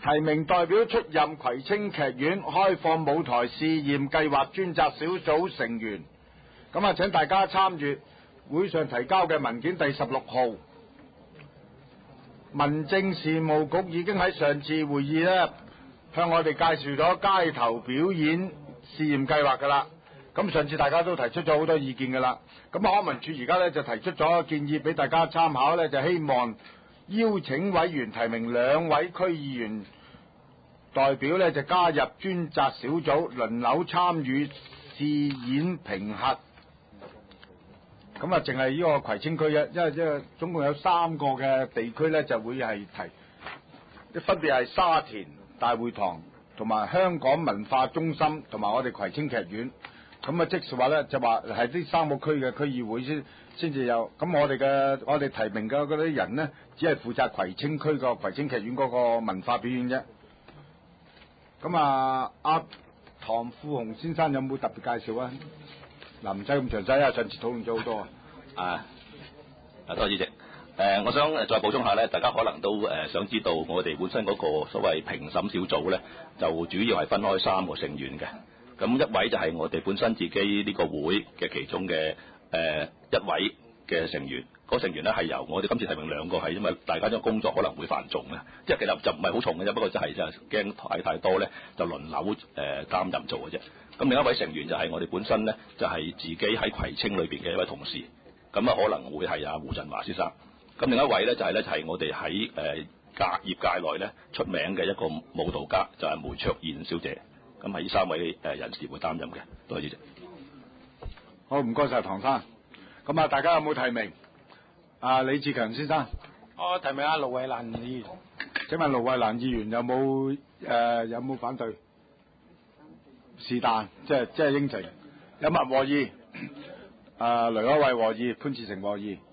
提名代表出任葵青劇院開放舞台試驗計劃專責小組成員。咁啊，請大家參閱會上提交嘅文件第16號。民政事務局已經喺上次會議呢向我哋介紹咗街頭表演試驗計劃㗎啦。咁上次大家都提出咗好多意見㗎啦。咁康文署而家呢就提出咗建議俾大家參考呢，就希望邀請委員提名2位區議員代表呢，就加入專責小組，輪流參與試演評核。咁啊，淨係呢個葵青區因為總共有3個嘅地區呢，就會係分別係沙田大會堂同埋香港文化中心同埋我哋葵青劇院。咁啊，即係話呢，就話係呢3個區嘅區議會先至有。咁我哋提名嘅嗰啲人呢，只係負責葵青區個葵青劇院嗰個文化表演啫。咁啊，唐富雄先生有冇特別介紹啊？嗱，唔使咁詳細啊，上次討論咗好多啊。 多謝主席。我想再補充下咧，大家可能都想知道我哋本身嗰個所謂評審小組咧，就主要係分開3個成員嘅。咁一位就係我哋本身自己呢個會嘅其中嘅一位嘅成員。嗰成員咧係由我哋今次提名2個，係因為大家嘅工作可能會繁重嘅，即係其實就唔係好重嘅啫，不過就係驚太多咧，就輪流擔任做嘅啫。咁另一位成員就係我哋本身咧，就係自己喺葵青裏邊嘅一位同事，咁啊可能會係胡振華先生。咁另一位咧就係我哋喺業界內咧出名嘅一個舞蹈家，就係梅卓燕小姐。咁係呢3位人士會擔任嘅。多謝主席。 好，唔該晒唐生。咁啊，大家有冇提名？李志強先生。 我提名阿盧慧蘭議員。 請問盧慧蘭議員有冇反對？是但，即係應承。有冇人和議？雷可慧和議，潘志成和議。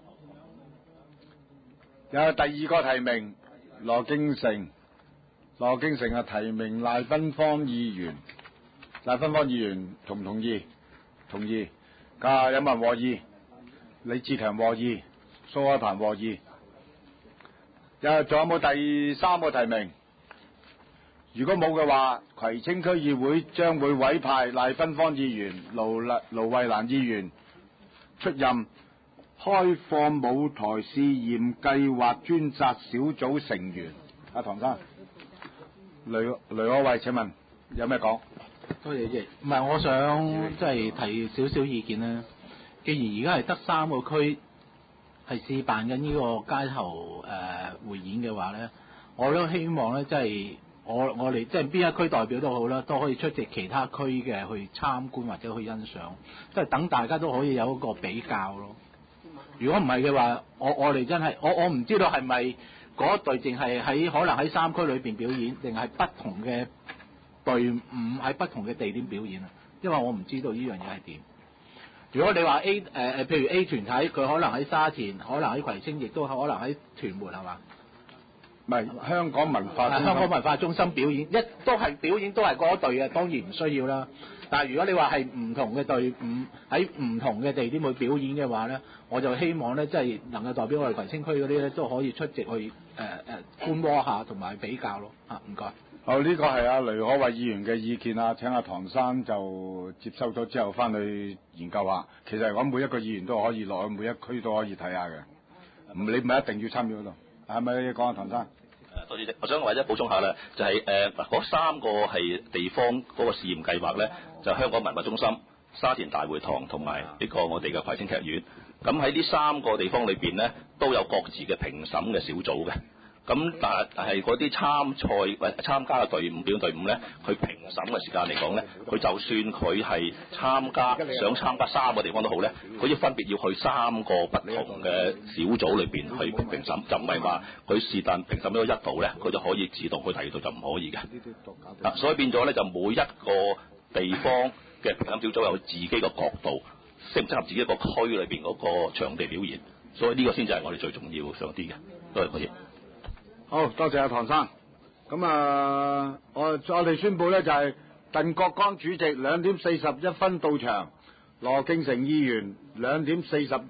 有第2個提名羅敬成提名賴芬芳議員。賴芬芳議員同唔同意？同意。有冇人和議？李志強和議，蘇海鵬和議。仲有冇第3個提名？如果冇嘅話，葵青區議會將會委派賴芬芳議員、盧慧蘭議員出任開放舞台試驗計劃專責小組成員。唐生，雷可慧，請問有咩講？ 多謝主席。唔係，我想即係提少少意見啦。既然而家係得3個區係試辦緊呢個街頭匯演嘅話咧，我都希望咧，即係我哋即係邊一區代表都好啦，都可以出席其他區嘅去參觀或者去欣賞，即係等大家都可以有一個比較咯。如果唔係嘅話，我哋真係我唔知道係咪嗰隊淨係可能喺3區裏邊表演，定係不同嘅隊伍喺不同嘅地點表演啊？因為我唔知道呢樣嘢係點。如果你話譬如 A 團體，佢可能喺沙田，可能喺葵青，亦都可能喺屯門，係嘛？ 唔係香港文化中心表演，都係表演，都係嗰隊嘅，當然唔需要啦。但係如果你話係唔同嘅隊伍喺唔同嘅地點去表演嘅話咧，我就希望咧，即係能夠代表我哋葵青區嗰啲咧，都可以出席去觀摩下同埋比較咯。唔該。 好，呢個係阿雷可慧議員嘅意見啊，請阿唐生就接收咗之後翻去研究下。其實我每一個議員都可以落去每一區都可以睇下嘅，你唔係一定要參與嗰度，係咪？講下唐生。 多謝。我想或者補充下啦，就係嗰3個係地方嗰個試驗計劃咧，就香港文化中心、沙田大會堂同埋呢個我哋嘅葵青劇院。咁喺呢3個地方裏邊咧，都有各自嘅評審嘅小組嘅。咁但係嗰啲參加嘅隊伍表演隊伍咧，佢評審嘅時間嚟講咧，佢就算佢係想參加3個地方都好咧，佢要分別要去3個不同嘅小組裏邊去評審，就唔係話佢是但評審咗一度咧，佢就可以自動去第2度就唔可以嘅。所以變咗咧，就每一個地方嘅評審小組有自己嘅角度，適唔適合自己一個區裏邊嗰個場地表現，所以呢個先至係我哋最重要想啲嘅。多謝各位。 好多謝阿唐生。咁我哋宣布咧就係鄧國光主席2點41分到場，羅敬成議員2點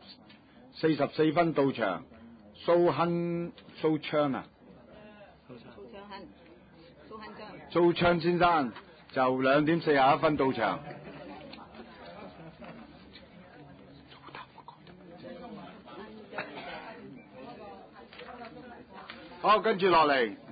44分到場，蘇昌蘇昌先生就2點41分到場。好，跟住落嚟